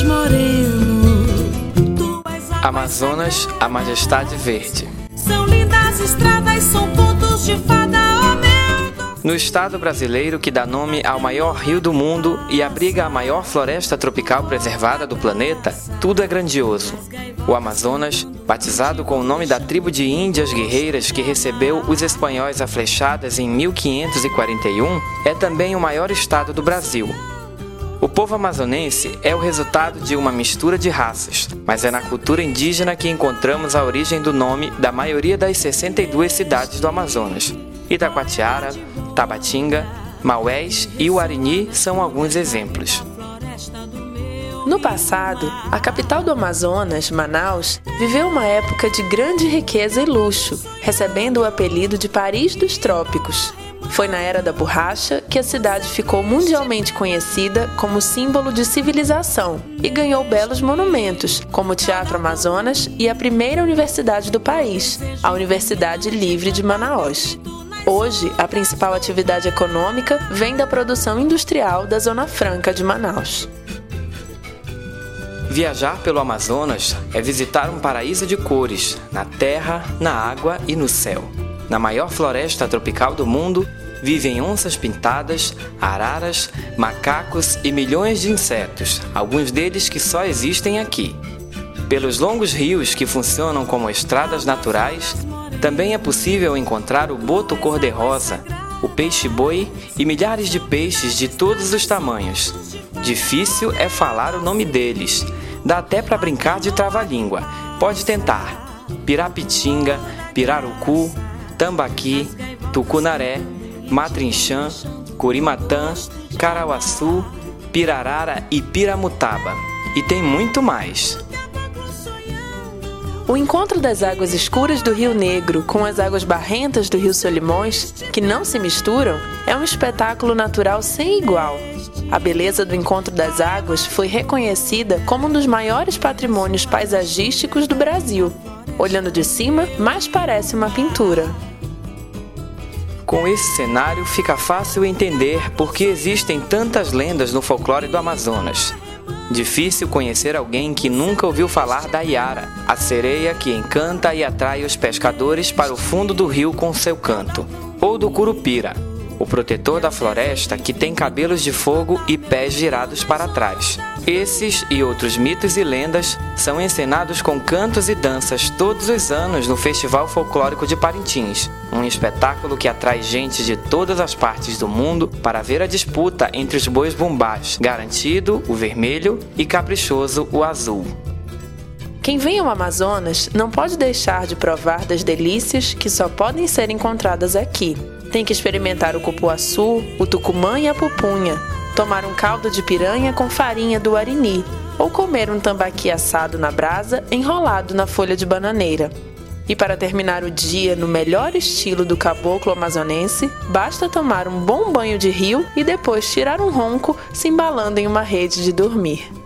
moreno. Amazonas, a majestade verde. São lindas estradas, são contos de fada, oh meu Deus. No estado brasileiro que dá nome ao maior rio do mundo e abriga a maior floresta tropical preservada do planeta, tudo é grandioso. O Amazonas, batizado com o nome da tribo de índias guerreiras que recebeu os espanhóis a flechadas em 1541, é também o maior estado do Brasil. O povo amazonense é o resultado de uma mistura de raças, mas é na cultura indígena que encontramos a origem do nome da maioria das 62 cidades do Amazonas. Itacoatiara, Tabatinga, Maués e Uarini são alguns exemplos. No passado, a capital do Amazonas, Manaus, viveu uma época de grande riqueza e luxo, recebendo o apelido de Paris dos Trópicos. Foi na Era da Borracha que a cidade ficou mundialmente conhecida como símbolo de civilização e ganhou belos monumentos, como o Teatro Amazonas e a primeira universidade do país, a Universidade Livre de Manaus. Hoje, a principal atividade econômica vem da produção industrial da Zona Franca de Manaus. Viajar pelo Amazonas é visitar um paraíso de cores, na terra, na água e no céu. Na maior floresta tropical do mundo, vivem onças pintadas, araras, macacos e milhões de insetos, alguns deles que só existem aqui. Pelos longos rios que funcionam como estradas naturais, também é possível encontrar o boto cor-de-rosa, o peixe-boi e milhares de peixes de todos os tamanhos. Difícil é falar o nome deles. Dá até para brincar de trava-língua. Pode tentar. Pirapitinga, pirarucu, tambaqui, tucunaré, matrinchã, curimatã, carauaçu, pirarara e piramutaba. E tem muito mais. O encontro das águas escuras do Rio Negro com as águas barrentas do Rio Solimões, que não se misturam, é um espetáculo natural sem igual. A beleza do encontro das águas foi reconhecida como um dos maiores patrimônios paisagísticos do Brasil. Olhando de cima, mais parece uma pintura. Com esse cenário, fica fácil entender por que existem tantas lendas no folclore do Amazonas. Difícil conhecer alguém que nunca ouviu falar da Iara, a sereia que encanta e atrai os pescadores para o fundo do rio com seu canto. Ou do Curupira, o protetor da floresta que tem cabelos de fogo e pés girados para trás. Esses e outros mitos e lendas são encenados com cantos e danças todos os anos no Festival Folclórico de Parintins, um espetáculo que atrai gente de todas as partes do mundo para ver a disputa entre os bois bumbás, garantido, o vermelho, e caprichoso, o azul. Quem vem ao Amazonas não pode deixar de provar das delícias que só podem ser encontradas aqui. Tem que experimentar o cupuaçu, o tucumã e a pupunha, tomar um caldo de piranha com farinha do Uarini, ou comer um tambaqui assado na brasa enrolado na folha de bananeira. E para terminar o dia no melhor estilo do caboclo amazonense, basta tomar um bom banho de rio e depois tirar um ronco se embalando em uma rede de dormir.